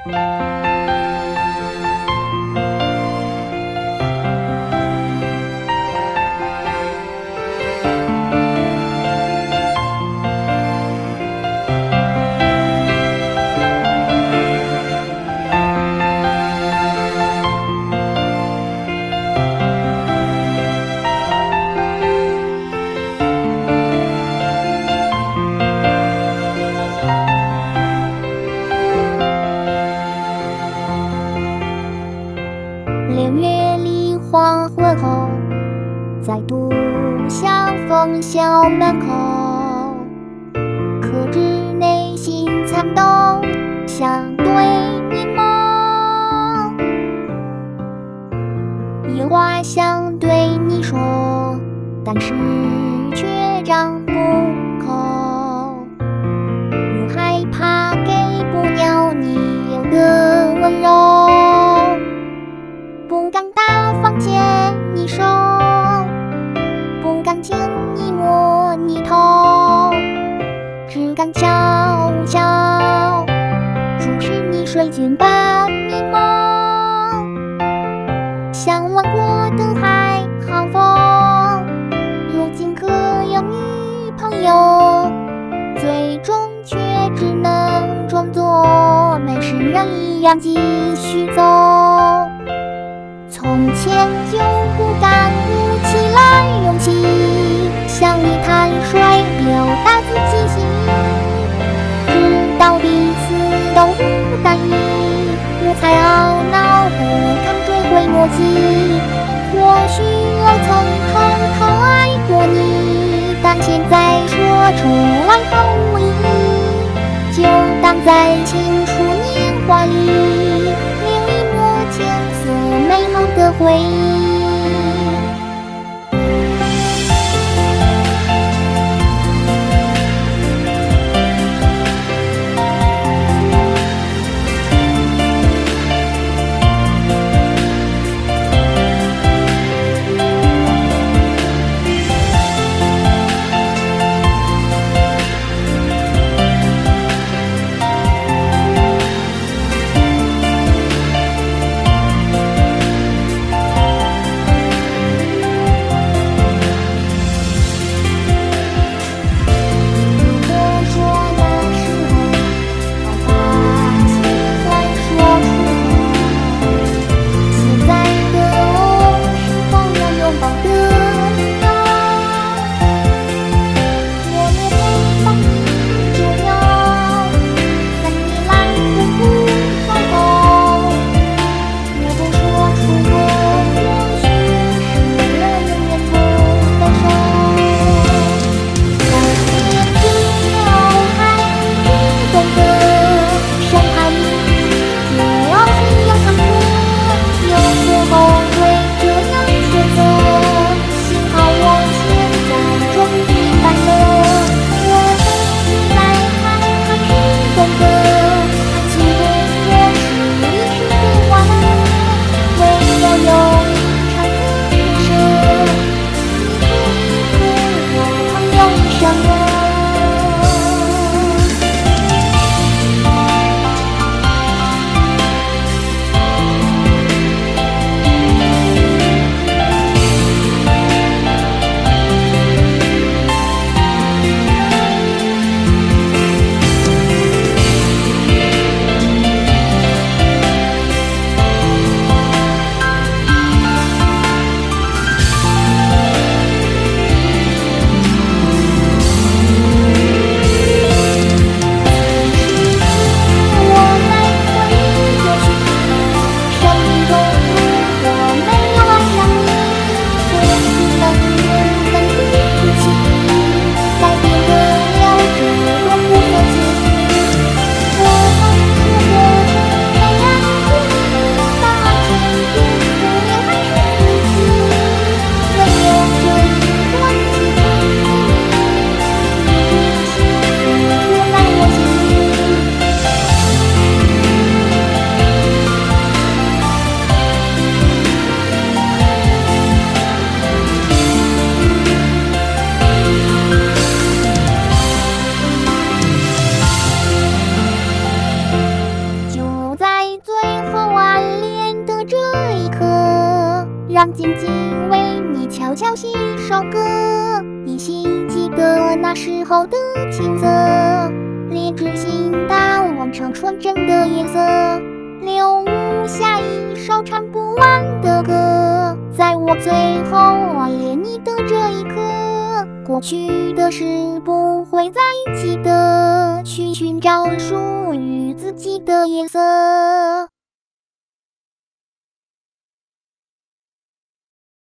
6月里黄昏后，再度相逢校门口，可知内心颤抖，想对你梦，有话想对你说，但是却张不口，又害怕给不了你有的温柔，不敢大方牵你手，不敢牵你摸你头，只敢悄悄注视你水晶般迷蒙。向往过的还好否？如今可有女朋友？最终却只能装作没事人一样继续走。从前就不敢鼓起来勇气，向你坦率表达自己心意，直到彼此都不单意，我才懊恼不堪追悔莫及。或许我曾偷偷爱过你，但现在说出来毫无意义，就当在青春年华里留一抹青涩美好的回忆。 让静静为你悄悄写首歌，依稀记得那时候的青涩，烈日心大望成纯真的颜色，留下一首唱不完的歌。在我最后爱恋你的这一刻，过去的事不会再记得，去寻找属于自己的颜色。